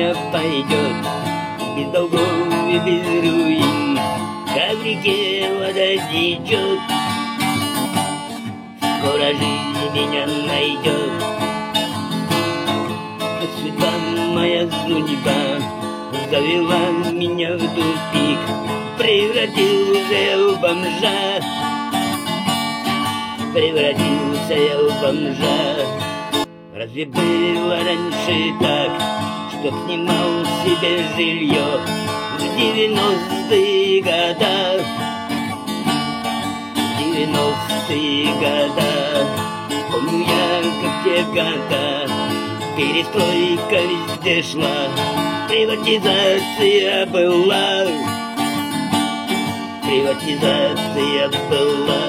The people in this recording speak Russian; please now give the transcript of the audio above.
не пойдет, без долгов и без руин, как в реке вода течет. Скоро жизнь меня найдет. Судьба моя, судьба завела меня в тупик, превратился я в бомжа, превратился я в бомжа. Разве было раньше так, чтоб снимал себе жилье в 90-е года? В 90-е года, помню я, как те года, перестройка везде шла, приватизация была, приватизация была.